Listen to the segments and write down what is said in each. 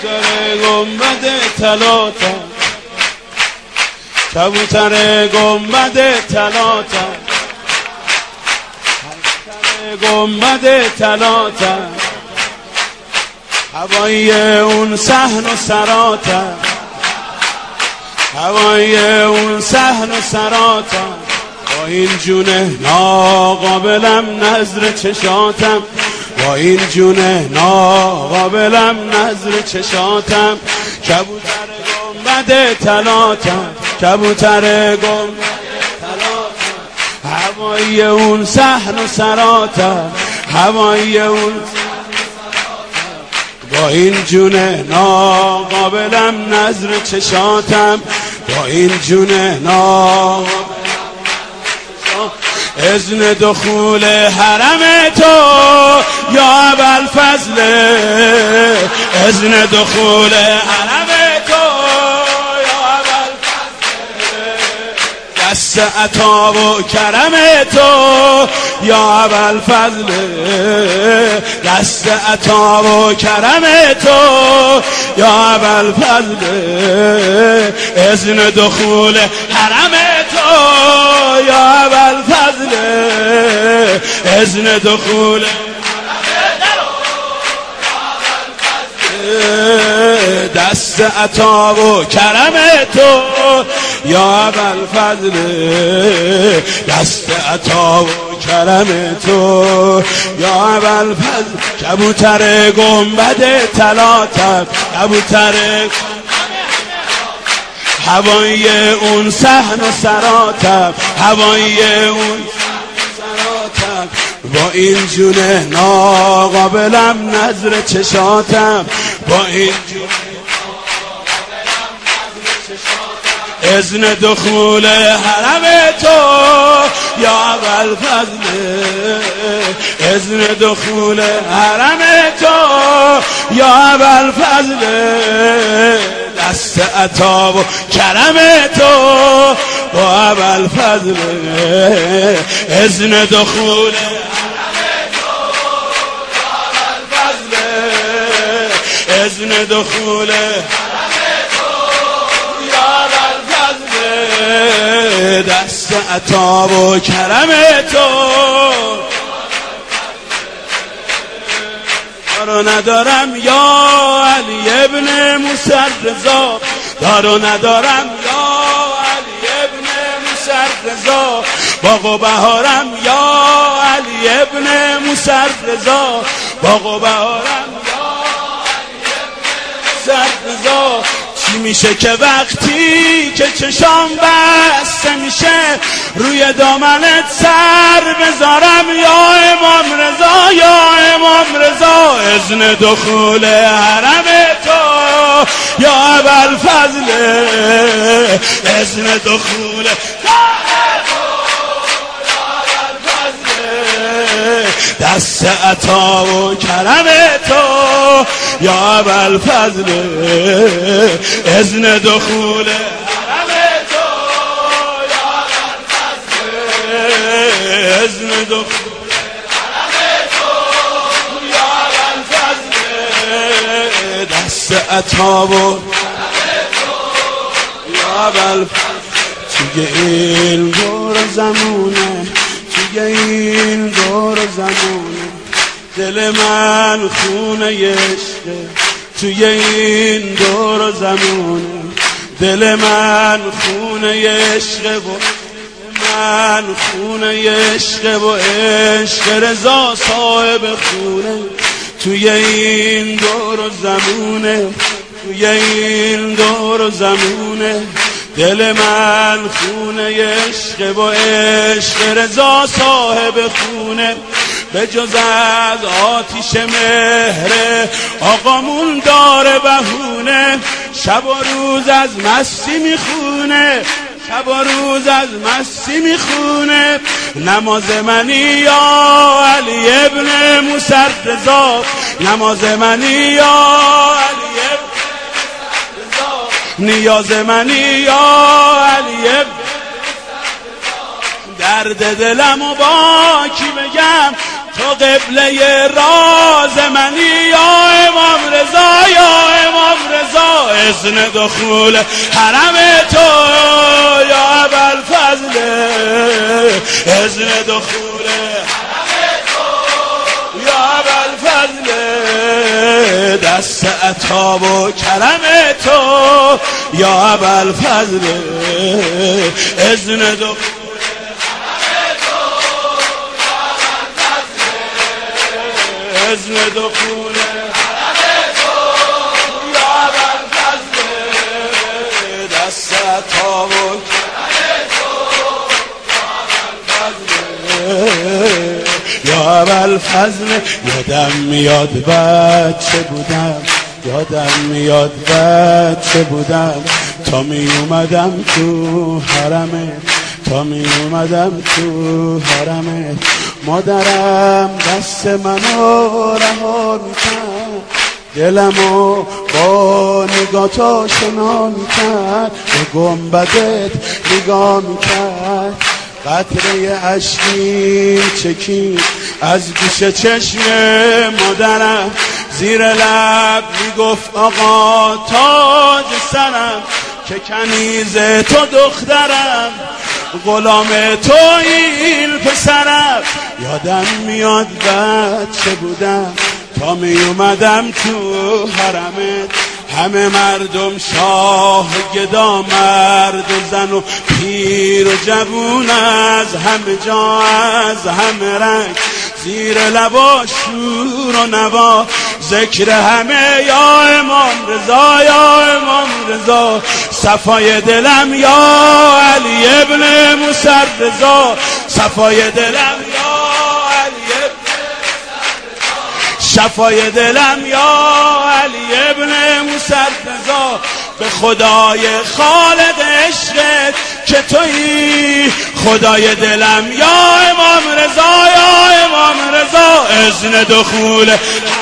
کبوتر گنبد طلاتم، کبوتر گنبد طلاتم، کبوتر گنبد طلاتم، هوای اون صحن و سراتم، هوای اون صحن و سراتم، با این جونه ناقابلم نظر چشاتم، با این جونه ناقابلم نظر چشاتم، کبوتر گنبد طلاتم، کبوتر گنبد طلاتم، هوای اون صحن و سراتم، هوای اون با این جونه ناقابلم نظر چشاتم، با این جونه ناقابلم اذن دخول حرم تو یا ابوالفضل، اذن دخول حرم تو یا ابوالفضل، دست عطا و کرم تو یا ابوالفضل، دست عطا و کرم تو یا ابوالفضل، اذن دخول حرم تو یا ابوالفضل، اذن دخول دست عطا و کرم تو یا ابوالفضل، دست عطا و کرم تو یا ابوالفضل، کبوتر گنبد طلاتم، کبوتر هوای اون صحن و سراتم، هوای اون سراتم، با این جونه ناقابلم نظر چشاتم، با این جونه ناقابلم نظر چشاتم، اذن دخول حرم تو یا ابوالفضل، اذن دخول حرم تو یا ابوالفضل، دست عطا و کرم تو با ابوالفضل، اذن دخول حرم تو یا ابوالفضل، اذن دخول حرم تو یا ابوالفضل، دست عطا و کرم تو دارو ندارم یا علی ابن موسی رضا، دارو ندارم یا علی ابن موسی رضا، باغ و بهارم یا علی ابن موسی رضا، باغ و بهارم یا علی ابن موسی رضا، چی میشه که وقتی که چشام بسته میشه روی دامنت سر بذارم یا امام رضا، یا امام رضا، اذن دخول حرم تو یا ابوالفضل، اذن دخول حرم تو یا ابوالفضل، دست عطا و کرم تو یا ابوالفضل، اذن دخول حرم تو یا ابوالفضل، اذن دخول حرم تو یا ابوالفضل، دست عطا و کرم تو یا ابوالفضل، توی این دور زمونه، توی این دور زمونه، دل من خونه عشقه، توی این دور زمونه، دل من خونه عشقه و من خونه عشقه و عشق رضا صاحب خونه، توی این دور زمونه، توی این دور زمونه، دل من خونه عشق و عشق رضا صاحب خونه، به جز از آتیش مهر آقامون داره بهونه، شب و روز از مستی میخونه، شب و روز از مستی میخونه، نماز منی یا علی ابن موسی رضا، نماز منی یا علی ابن موسی رضا، نیاز منی یا علی ابن درد دلمو با کی بگم، تو قبله راز منی یا امام رضا، یا امام رضا. اذن دخول حرم تو یا ابوالفضل، اذن دخول حرم تو یا ابوالفضل. دست عطا و کرم تو یا ابوالفضل، اذن دخول اذن دخول حرم تو یا ابوالفضل. دست عطا و کرم تو یا ابوالفضل. یادم میاد بچه بودم، یادم میاد بچه بودم، تا می اومدم تو حرمت، تا می اومدم تو حرمت. مادرم دست منو رها میکرد، دلمو با نگاه تا شنا میکرد، به گنبدت نگاه میکرد. قطره اشکی چکید از گوشه چشم مادرم، زیر لب میگفت آقا تاج سرم، که کنیز تو دخترم، غلام تو این پسرم. یادم میاد بچه بودم تا می اومدم تو حرمت، همه مردم شاه گدا، مرد و زن و پیر و جوون، از همه جا از همه رنگ، زیر لبا شور و نوا، ذکر همه یا امام رضا، یا امام رضا. صفای دلم یا علی ابن موسی رضا، صفای دلم یا علی ابن شفای دلم یا علی ابن موسی رضا. به خدای خالق عشقت که تویی خدای دلم یا امام رضا، یا امام رضا. اذن دخول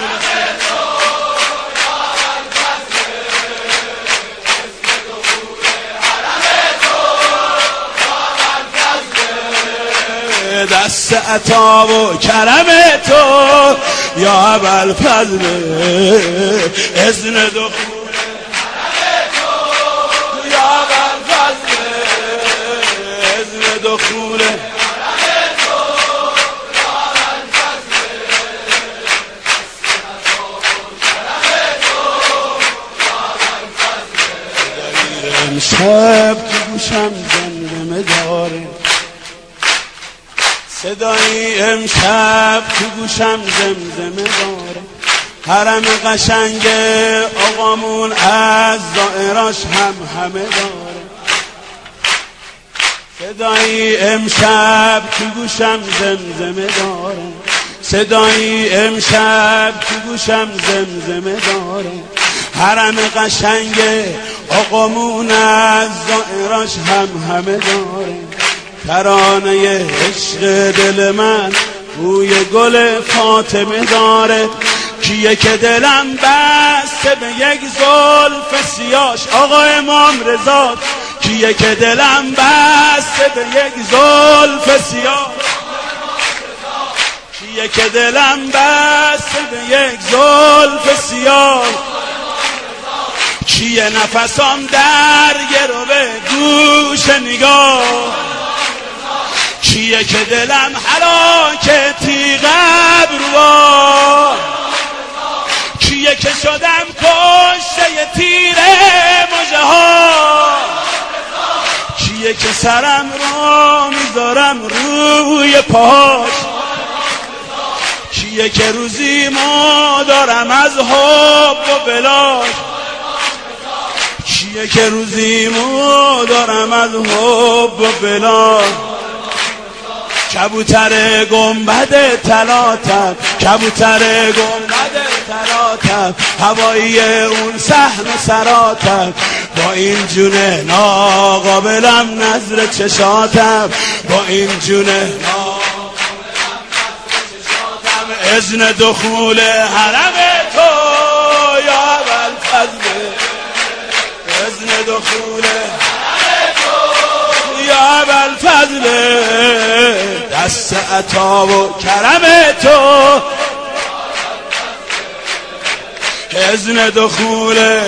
دست عطا و کرم تو یا ابوالفضل، اذن دخول حرم تو یا ابوالفضل، اذن دخول حرم تو یا ابوالفضل. امشب تو گوشم زمزمه داره، صدای امشب تو گوشم زمزمه داره. حرم قشنگ آقامون از زائراش همه داره. صدای امشب تو گوشم زمزمه داره، صدای امشب تو گوشم زمزمه داره. حرم قشنگ آقامون از زائراش همه داره. ترانه عشق دل من بوی گل فاطمه داره. کیه که دلم بسته به یک زلف سیاش، آقا امام رضا. کیه که دلم بسته به یک زلف سیاش، کیه که دلم بسته به یک زلف سیاش. کیه نفسام در گرو به گوش نگاه، کیه که دلم حراکتی قبروا، کیه که شدم کشته تیر مژه ها، کیه که سرم را میذارم روی پاش، کیه که روزی ما دارم از حب و بلاش، کیه که روزی ما دارم از حب و بلاش. کبوتر گنبد طلاتم، کبوتر گنبد طلاتم، هوایی اون صحن سراتم، با این جون ناقابلم نظر چشاتم، با این جون ناقابلم نظر چشاتم. اذن دخول حرم تو یا ابوالفضل، اذن دخول حرم تو یا ابوالفضل. دست عطا و کرم تو، اذن دخول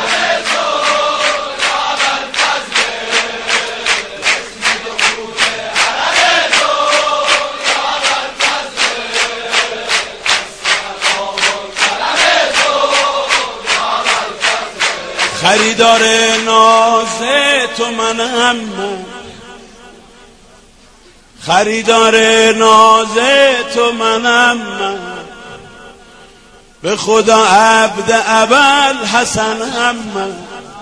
خریدار ناز تو منم من، خریدار ناز تو منم من، به خدا عبد ابوالحسنم من،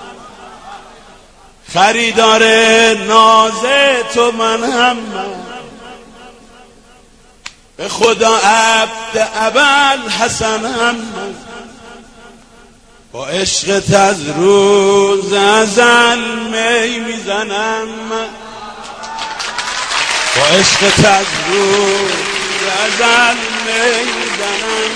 خریدار ناز تو منم من، به خدا عبد ابوالحسنم من، با عشقت از روز ازل می میزنم، با عشقت از روز ازل می میزنم،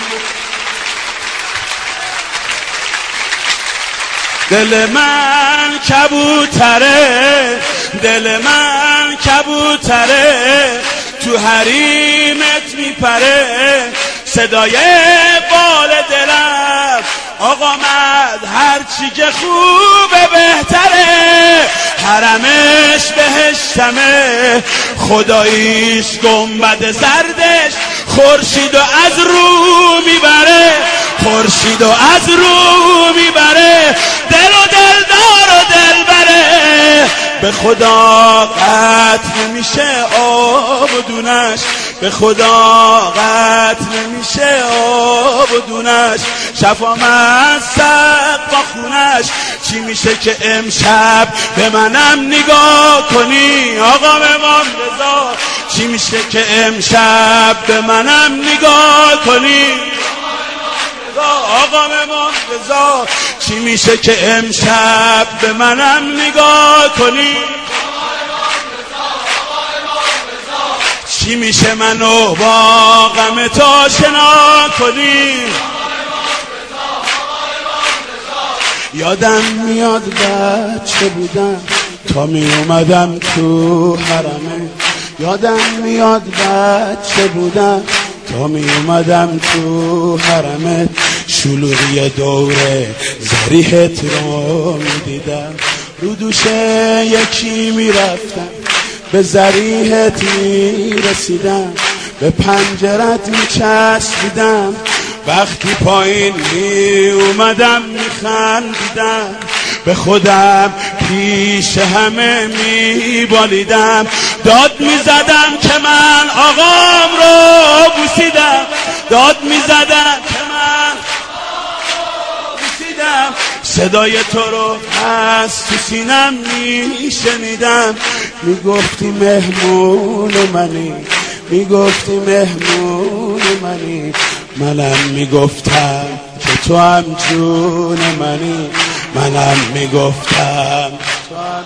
دل من کبوتره، دل من کبوتره، تو حریمت میپره، صدای بال دلم آقا مد هرچی که خوبه بهتره، حرمش بهشتمه، خداییش گنبد زردش، خورشید و از رو میبره، خورشید و از رو میبره، دل و دلدار و دلبره، به خدا قطع نمیشه آب و دونش، به خدا قطع نمیشه آب و دونش، شفام از سقف خونش، چی میشه که امشب به منم نگاه کنی آقا امام رضا، چی میشه که امشب به منم نگاه کنی آقا امام رضا، چی میشه که امشب به منم نگاه کنی، چی میشه منو با غم تو آشنا کنی، یادم میاد بچه بودم تا می اومدم تو حرمه، یادم میاد بچه بودم تا می اومدم تو حرمت، شلوغی دوره ضریحت رو میدیدم، رو دوشه یکی میرفتم به ضریحت میرسیدم، به پنجرت میچسبیدم، وقتی پایین می اومدم میخندیدم، به خودم پیش همه میبالیدم، داد میزدم که من آقام رو بوسیدم، داد میزدم که من بوسیدم، صدای تو رو از تو سینم میشنیدم، میگفتی مهمون منی، میگفتی مهمون منی، منم میگفتم که تو هم جون منی، منم میگفتم تو هم.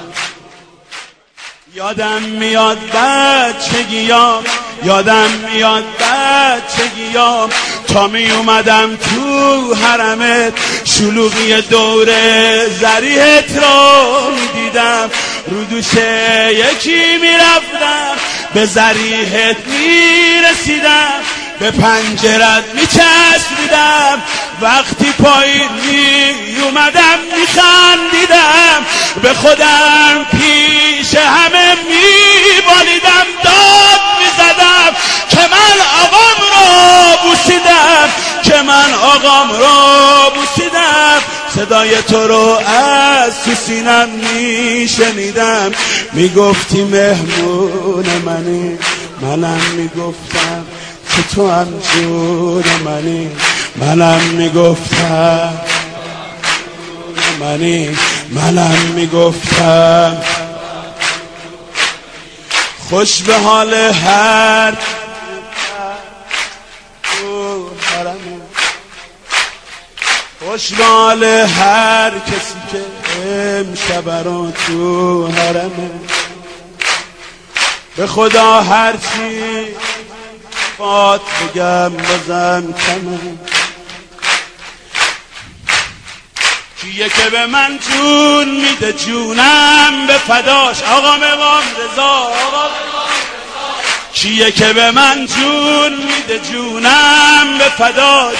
یادم میاد بچگیام، یادم میاد بچگیام، تا می اومدم تو حرمت، شلوغی دوره ضریحت رو میدیدم، رو دوشه یکی میرفتم به ضریحت میرسیدم، به پنجرت میچسبیدم، وقتی پایین میومدم میخندیدم، به خودم پیش همه میبالیدم، داد میزدم که من آقام رو بوسیدم، که من آقام رو بوسیدم، صدای تو رو از تو سینم میشنیدم، میگفتی مهمون منی، منم میگفتم که تو هم جون منی، منم میگفتم منی، منم میگفتم خوش به حال هر خوش به حال هر کسی که امشب رو تو حرمه، به خدا هرچی فات بگم بازم کمه، کیه که به من جون میده جونم به فداش آقا امام رضا، کیه که به من جون میده جونم به فداش،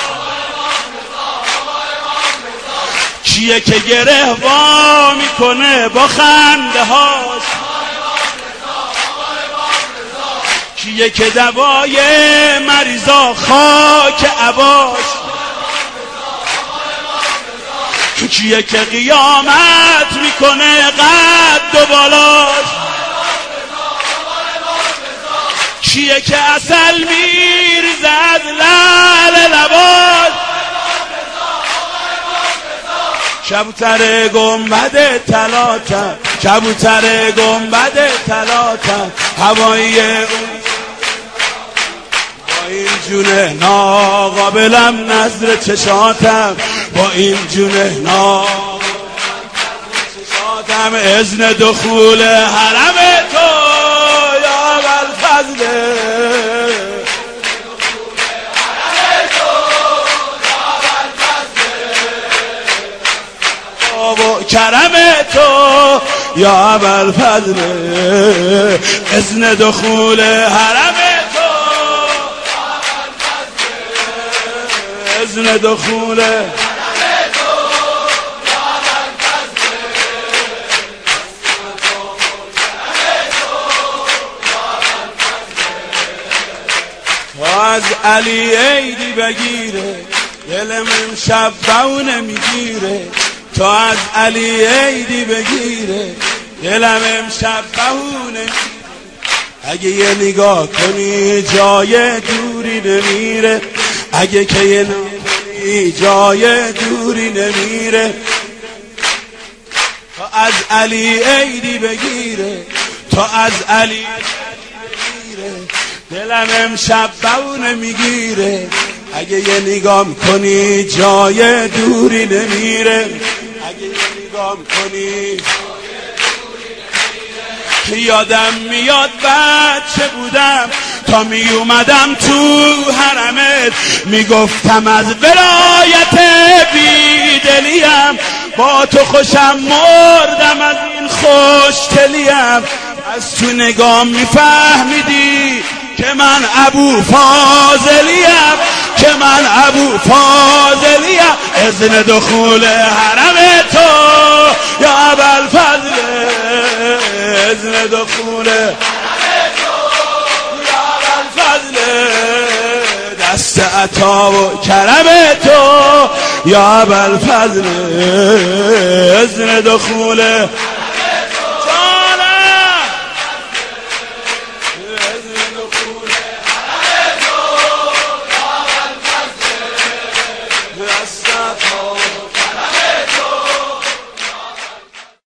کیه که گره وا میکنه با خنده هاش، کیه که دوای مریضا خاک عباش، کیه که قیامت میکنه قد و بالاش، کیه که عسل میریزد لعل لباش، کبوتر گنبد طلاتم، کبوتر گنبد طلاتم، هوایی اون با این جونه ناقابلم نظر چشاتم، با این جونه ناقابلم چشاتم، اذن دخول حرم تو یا ابوالفضل، و کرم تو یا ابوالفضل، اذن دخول حرم تو، اذن دخول حرم تو یا ابوالفضل، از علی عیدی بگیره دلم امشب بونه میگیره، تو از علی عیدی بگیره دلم امشب بهونه، اگه یه نگاه کنی جای دوری نمیره، اگه که یه نگاه کنی جای دوری نمیره، تو از علی عیدی بگیره، تو از علی بگیره دلم امشب بهونه میگیره، اگه یه نگاه کنی جای دوری نمیره، اگه یه نگاه کنی یادم میاد بچه بودم تا می اومدم تو حرمت، میگفتم از ولایت بیدلیم، با تو خوشم مردم از این خوشتلیم، از تو نگاه میفهمیدی که من ابو فاضلیم، که من ابو فاضلیم، اذن دخول حرم تو یا ابوالفضل، اذن دخول حرم تو یا ابوالفضل، دست عطا و کرم تو یا ابوالفضل، اذن دخول